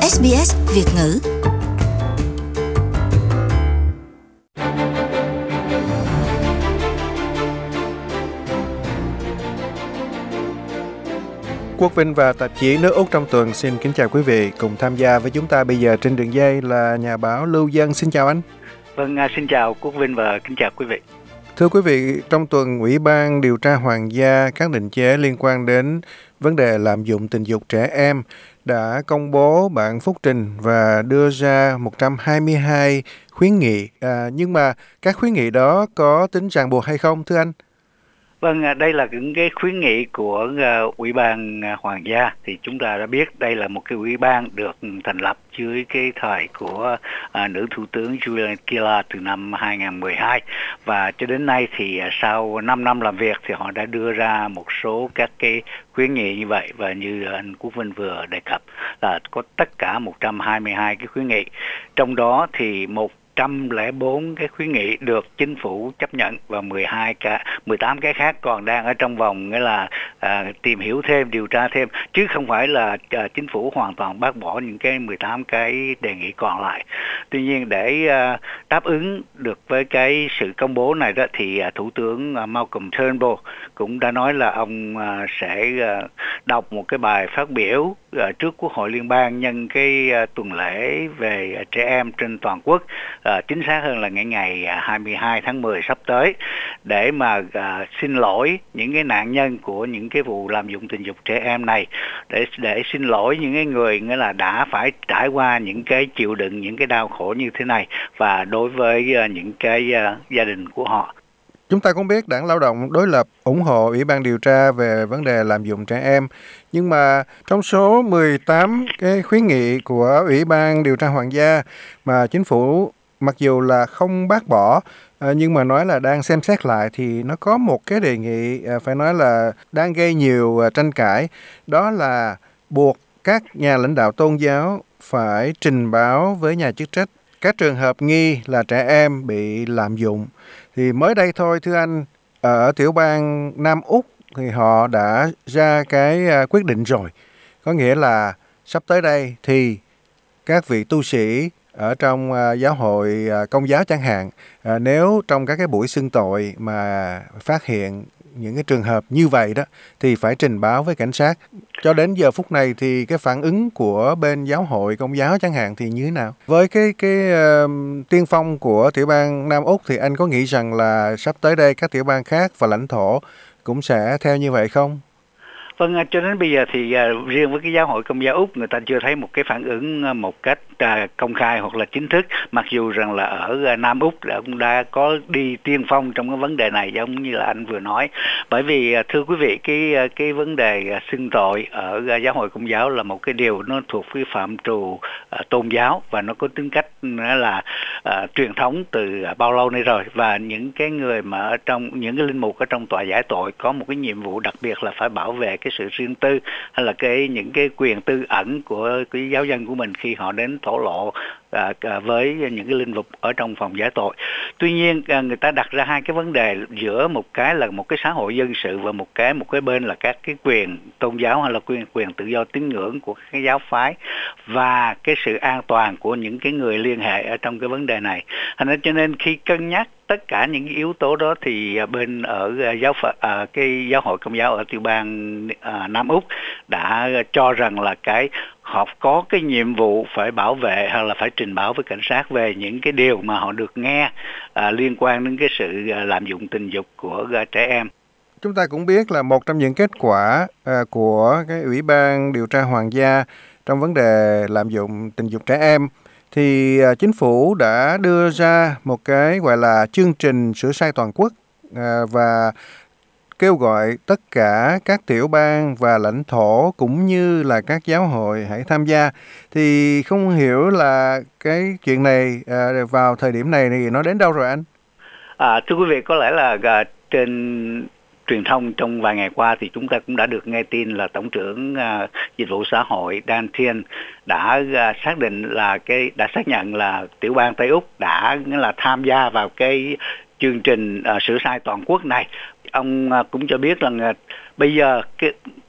SBS Việt ngữ. Quốc Vinh và tạp chí Nước Úc trong tuần xin kính chào quý vị. Cùng tham gia với chúng ta bây giờ trên đường dây là nhà báo Lưu Dân. Xin chào anh. Vâng, xin chào Quốc Vinh và kính chào quý vị. Thưa quý vị, trong tuần Ủy ban điều tra Hoàng gia các định chế liên quan đến vấn đề lạm dụng tình dục trẻ em đã công bố bản phúc trình và đưa ra 122 khuyến nghị. Nhưng mà các khuyến nghị đó có tính ràng buộc hay không, thưa anh? Vâng, đây là những cái khuyến nghị của Ủy ban Hoàng gia. Thì chúng ta đã biết đây là một cái ủy ban được thành lập dưới cái thời của nữ thủ tướng Julia Gillard từ năm 2012. Và cho đến nay thì sau 5 năm làm việc thì họ đã đưa ra một số các cái khuyến nghị như vậy. Và như anh Quốc Vinh vừa đề cập là có tất cả 122 cái khuyến nghị. Trong đó thì 104 cái khuyến nghị được chính phủ chấp nhận và 18 cái khác còn đang ở trong vòng nghĩa là tìm hiểu thêm, điều tra thêm, chứ không phải là chính phủ hoàn toàn bác bỏ những cái 18 cái đề nghị còn lại. Tuy nhiên để đáp ứng được với cái sự công bố này đó thì Thủ tướng Malcolm Turnbull cũng đã nói là ông sẽ đọc một cái bài phát biểu trước Quốc hội Liên bang nhân cái tuần lễ về trẻ em trên toàn quốc, chính xác hơn là ngày 22 tháng 10 sắp tới, để mà xin lỗi những cái nạn nhân của những cái vụ lạm dụng tình dục trẻ em này, để xin lỗi những cái người nghĩa là đã phải trải qua những cái chịu đựng những cái đau khổ như thế này, và đối với những cái gia đình của họ. Chúng ta cũng biết Đảng Lao động đối lập ủng hộ Ủy ban điều tra về vấn đề lạm dụng trẻ em. Nhưng mà trong số 18 cái khuyến nghị của Ủy ban điều tra Hoàng gia mà chính phủ mặc dù là không bác bỏ nhưng mà nói là đang xem xét lại, thì nó có một cái đề nghị phải nói là đang gây nhiều tranh cãi. Đó là buộc các nhà lãnh đạo tôn giáo phải trình báo với nhà chức trách các trường hợp nghi là trẻ em bị lạm dụng. Thì mới đây thôi thưa anh, ở tiểu bang Nam Úc thì họ đã ra cái quyết định rồi. Có nghĩa là sắp tới đây thì các vị tu sĩ ở trong giáo hội Công giáo chẳng hạn, nếu trong các cái buổi xưng tội mà phát hiện những cái trường hợp như vậy đó thì phải trình báo với cảnh sát. Cho đến giờ phút này thì cái phản ứng của bên giáo hội Công giáo chẳng hạn thì như thế nào? Với cái tiên phong của tiểu bang Nam Úc thì anh có nghĩ rằng là sắp tới đây các tiểu bang khác và lãnh thổ cũng sẽ theo như vậy không? Vâng, cho đến bây giờ thì riêng với cái giáo hội Công giáo Úc, người ta chưa thấy một cái phản ứng một cách công khai hoặc là chính thức, mặc dù rằng là ở Nam Úc cũng đã có đi tiên phong trong cái vấn đề này, giống như là anh vừa nói. Bởi vì thưa quý vị, cái vấn đề xưng tội ở giáo hội Công giáo là một cái điều nó thuộc cái phạm trù tôn giáo, và nó có tính cách là truyền thống từ bao lâu nay rồi. Và những cái người mà ở trong những cái linh mục ở trong tòa giải tội có một cái nhiệm vụ đặc biệt là phải bảo vệ cái sự riêng tư hay là những cái quyền tư ẩn của cái giáo dân của mình khi họ đến thổ lộ với những cái linh mục ở trong phòng giải tội. Tuy nhiên người ta đặt ra hai cái vấn đề, giữa một cái là một cái xã hội dân sự và một cái bên là các cái quyền tôn giáo hay là quyền tự do tín ngưỡng của cái giáo phái, và cái sự an toàn của những cái người liên hệ ở trong cái vấn đề này. Cho nên khi cân nhắc tất cả những cái yếu tố đó thì bên ở cái giáo hội Công giáo ở tiểu bang Nam Úc đã cho rằng là họ có cái nhiệm vụ phải bảo vệ hoặc là phải trình báo với cảnh sát về những cái điều mà họ được nghe liên quan đến cái sự lạm dụng tình dục của trẻ em. Chúng ta cũng biết là một trong những kết quả của cái Ủy ban điều tra Hoàng gia trong vấn đề lạm dụng tình dục trẻ em thì chính phủ đã đưa ra một cái gọi là chương trình sửa sai toàn quốc và kêu gọi tất cả các tiểu bang và lãnh thổ cũng như là các giáo hội hãy tham gia. Thì không hiểu là cái chuyện này vào thời điểm này thì nó đến đâu rồi anh? Thưa quý vị, có lẽ là trên truyền thông trong vài ngày qua thì chúng ta cũng đã được nghe tin là Tổng trưởng Dịch vụ Xã hội Dan Tehan đã xác nhận là tiểu bang Tây Úc đã tham gia vào cái chương trình sửa sai toàn quốc này. Ông cũng cho biết là bây giờ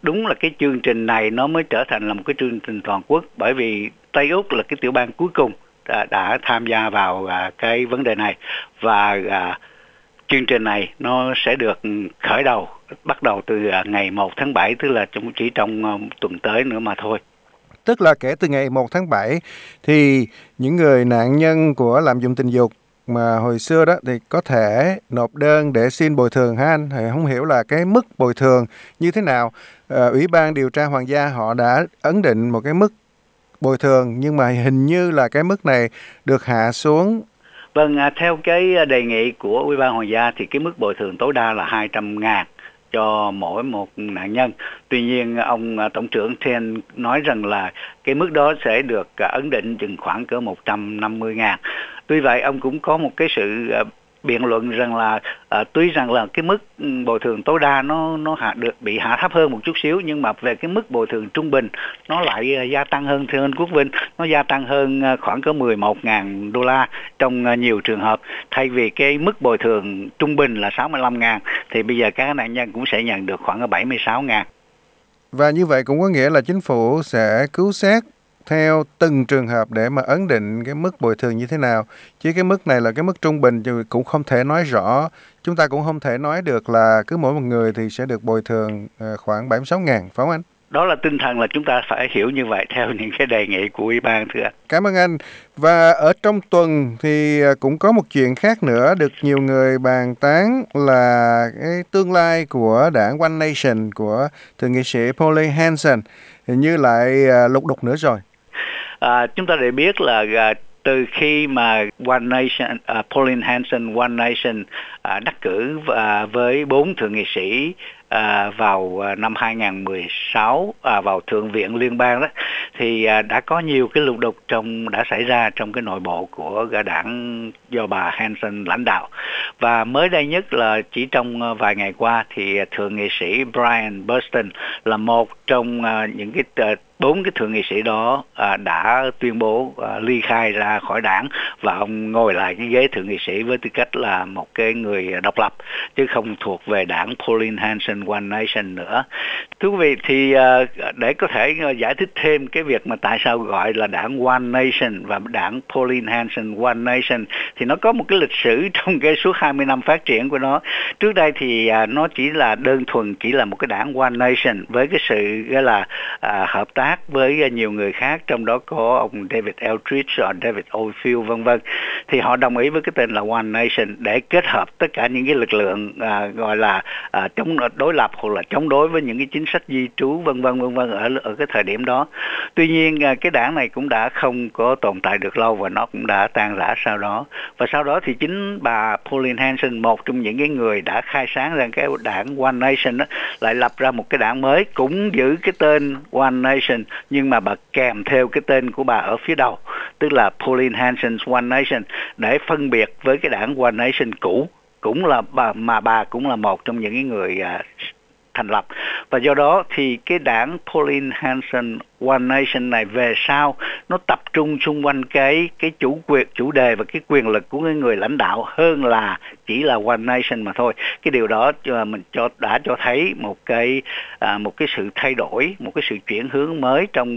đúng là cái chương trình này nó mới trở thành là một cái chương trình toàn quốc, bởi vì Tây Úc là cái tiểu bang cuối cùng đã tham gia vào cái vấn đề này, và chương trình này nó sẽ được khởi đầu bắt đầu từ ngày 1 tháng 7, tức là chỉ trong tuần tới nữa mà thôi. Tức là kể từ ngày 1 tháng 7 thì những người nạn nhân của lạm dụng tình dục mà hồi xưa đó thì có thể nộp đơn để xin bồi thường hả anh? Thì không hiểu là cái mức bồi thường như thế nào. Ủy ban điều tra hoàng gia họ đã ấn định một cái mức bồi thường, nhưng mà hình như là cái mức này được hạ xuống. Vâng, theo cái đề nghị của Ủy ban Hoàng gia thì cái mức bồi thường tối đa là 200.000 cho mỗi một nạn nhân. Tuy nhiên ông Tổng trưởng Ten nói rằng là cái mức đó sẽ được ấn định chừng khoảng cỡ 150.000. Tuy vậy ông cũng có một cái sự biện luận rằng là tuy rằng là cái mức bồi thường tối đa nó bị hạ thấp hơn một chút xíu, nhưng mà về cái mức bồi thường trung bình nó lại gia tăng hơn. Thưa anh Quốc Vinh, nó gia tăng hơn khoảng cỡ 11.000 đô la trong nhiều trường hợp. Thay vì cái mức bồi thường trung bình là 65.000 thì bây giờ các nạn nhân cũng sẽ nhận được khoảng 76.000. Và như vậy cũng có nghĩa là chính phủ sẽ cứu xét theo từng trường hợp để mà ấn định cái mức bồi thường như thế nào. Chứ cái mức này là cái mức trung bình thì cũng không thể nói rõ. Chúng ta cũng không thể nói được là cứ mỗi một người thì sẽ được bồi thường khoảng 76.000, phải không anh? Đó là tinh thần là chúng ta phải hiểu như vậy theo những cái đề nghị của Ủy ban, thưa anh. Cảm ơn anh. Và ở trong tuần thì cũng có một chuyện khác nữa được nhiều người bàn tán là cái tương lai của đảng One Nation của thượng nghị sĩ Pauline Hanson hình như lại lục đục nữa rồi. Chúng ta để biết là từ khi mà One Nation, Pauline Hanson One Nation đắc cử với 4 thượng nghị sĩ vào năm 2016 vào Thượng viện Liên bang đó, thì đã có nhiều cái lục đục đã xảy ra trong cái nội bộ của đảng do bà Hanson lãnh đạo. Và mới đây nhất là chỉ trong vài ngày qua thì thượng nghị sĩ Brian Burston là một trong những cái 4 cái thượng nghị sĩ đó đã tuyên bố ly khai ra khỏi đảng, và ông ngồi lại cái ghế thượng nghị sĩ với tư cách là một cái người độc lập chứ không thuộc về đảng Pauline Hanson One Nation nữa. Thưa quý vị, thì để có thể giải thích thêm cái việc mà tại sao gọi là đảng One Nation và đảng Pauline Hanson One Nation, thì nó có một cái lịch sử trong cái suốt 20 năm phát triển của nó. Trước đây thì nó chỉ là đơn thuần chỉ là một cái đảng One Nation với cái sự là hợp tác với nhiều người khác, trong đó có ông David Eldridge, David Oldfield vân vân. Thì họ đồng ý với cái tên là One Nation để kết hợp tất cả những cái lực lượng gọi là chống đối lập hoặc là chống đối với những cái chính sách di trú vân vân ở cái thời điểm đó. Tuy nhiên cái đảng này cũng đã không có tồn tại được lâu và nó cũng đã tan rã sau đó. Và sau đó thì chính bà Pauline Hanson, một trong những cái người đã khai sáng ra cái đảng One Nation đó, lại lập ra một cái đảng mới cũng giữ cái tên One Nation, nhưng mà bà kèm theo cái tên của bà ở phía đầu, tức là Pauline Hanson's One Nation, để phân biệt với cái đảng One Nation cũ, cũng là bà cũng là một trong những người thành lập. Và do đó thì cái đảng Pauline Hanson One Nation này về sau nó tập trung xung quanh cái chủ đề và cái quyền lực của cái người lãnh đạo hơn là chỉ là One Nation mà thôi. Cái điều đó đã cho thấy một cái sự thay đổi, một cái sự chuyển hướng mới trong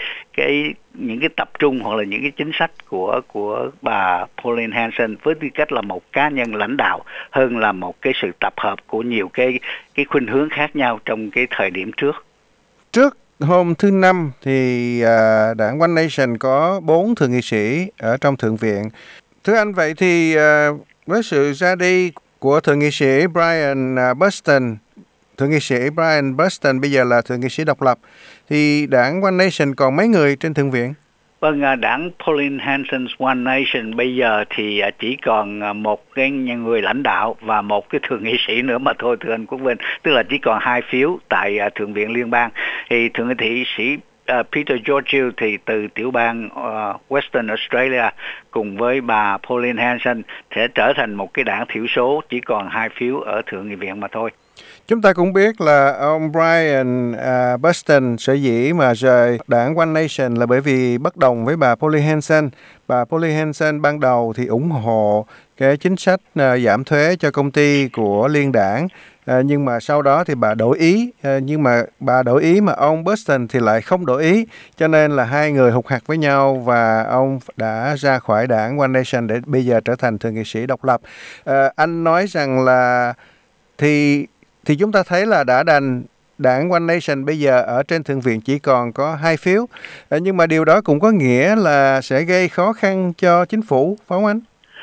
những cái tập trung hoặc là những cái chính sách của bà Pauline Hanson với tư cách là một cá nhân lãnh đạo, hơn là một cái sự tập hợp của nhiều cái khuynh hướng khác nhau trong cái thời điểm trước. Trước hôm thứ Năm thì đảng One Nation có 4 thượng nghị sĩ ở trong Thượng viện. Thưa anh, vậy thì với sự ra đi của thượng nghị sĩ Brian Burston, thượng nghị sĩ Brian Burston bây giờ là thượng nghị sĩ độc lập, thì đảng One Nation còn mấy người trên Thượng viện? Vâng, đảng Pauline Hanson's One Nation bây giờ thì chỉ còn một cái người lãnh đạo và một cái thượng nghị sĩ nữa mà thôi, thưa anh Quốc Vinh. Tức là chỉ còn 2 phiếu tại Thượng viện Liên bang. Thì thượng nghị sĩ Peter Georgiou thì từ tiểu bang Western Australia cùng với bà Pauline Hanson sẽ trở thành một cái đảng thiểu số, chỉ còn 2 phiếu ở Thượng nghị viện mà thôi. Chúng ta cũng biết là ông Brian Burston sở dĩ mà rời đảng One Nation là bởi vì bất đồng với bà Pauline Hanson. Bà Pauline Hanson ban đầu thì ủng hộ cái chính sách giảm thuế cho công ty của liên đảng, nhưng mà sau đó thì bà đổi ý, nhưng mà bà đổi ý mà ông Buxton thì lại không đổi ý, cho nên là hai người hụt hặc với nhau và ông đã ra khỏi đảng One Nation để bây giờ trở thành thượng nghị sĩ độc lập. Anh nói rằng là thì chúng ta thấy là đã đành đảng One Nation bây giờ ở trên Thượng viện chỉ còn có 2 phiếu, nhưng mà điều đó cũng có nghĩa là sẽ gây khó khăn cho chính phủ, phải không anh?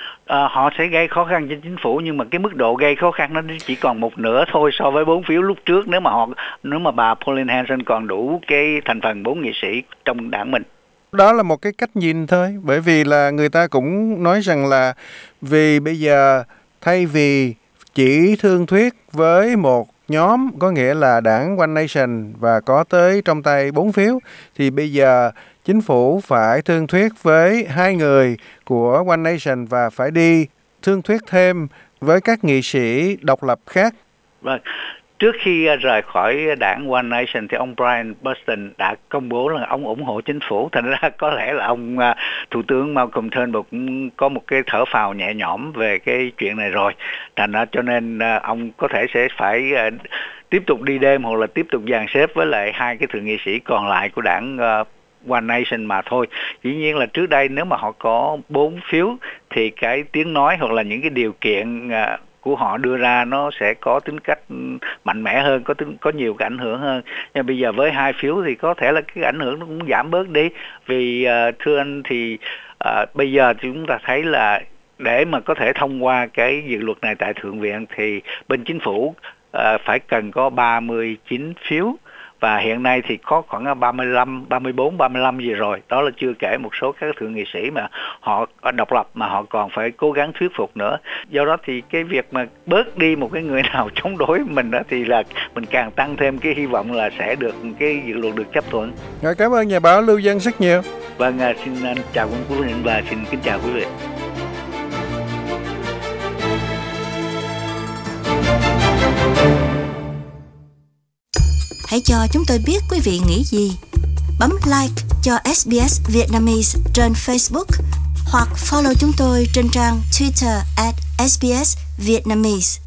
Họ sẽ gây khó khăn cho chính phủ, nhưng mà cái mức độ gây khó khăn nó chỉ còn một nửa thôi so với 4 phiếu lúc trước, nếu mà bà Pauline Hanson còn đủ cái thành phần 4 nghị sĩ trong đảng mình. Đó là một cái cách nhìn thôi, bởi vì là người ta cũng nói rằng là vì bây giờ thay vì chỉ thương thuyết với một nhóm, có nghĩa là đảng One Nation và có tới trong tay 4 phiếu, thì bây giờ chính phủ phải thương thuyết với 2 người của One Nation và phải đi thương thuyết thêm với các nghị sĩ độc lập khác. Vâng. Trước khi rời khỏi đảng One Nation thì ông Brian Buxton đã công bố là ông ủng hộ chính phủ. Thành ra có lẽ là ông Thủ tướng Malcolm Turnbull cũng có một cái thở phào nhẹ nhõm về cái chuyện này rồi. Thành ra cho nên ông có thể sẽ phải tiếp tục đi đêm hoặc là tiếp tục dàn xếp với lại 2 cái thượng nghị sĩ còn lại của đảng One Nation mà thôi. Dĩ nhiên là trước đây nếu mà họ có 4 phiếu thì cái tiếng nói hoặc là những cái điều kiện của họ đưa ra nó sẽ có tính cách mạnh mẽ hơn, có nhiều cái ảnh hưởng hơn. Nhưng bây giờ với 2 phiếu thì có thể là cái ảnh hưởng nó cũng giảm bớt đi. Vì thưa anh thì bây giờ chúng ta thấy là để mà có thể thông qua cái dự luật này tại Thượng viện thì bên chính phủ phải cần có 39 phiếu. Và hiện nay thì có khoảng 34, 35 gì rồi. Đó là chưa kể một số các thượng nghị sĩ mà họ độc lập mà họ còn phải cố gắng thuyết phục nữa. Do đó thì cái việc mà bớt đi một cái người nào chống đối mình đó thì là mình càng tăng thêm cái hy vọng là sẽ được cái dự luật được chấp thuận. Cảm ơn nhà báo Lưu Dân rất nhiều. Vâng, xin anh chào quý vị và xin kính chào quý vị. Hãy cho chúng tôi biết quý vị nghĩ gì. Bấm like cho SBS Vietnamese trên Facebook hoặc follow chúng tôi trên trang Twitter @SBS Vietnamese.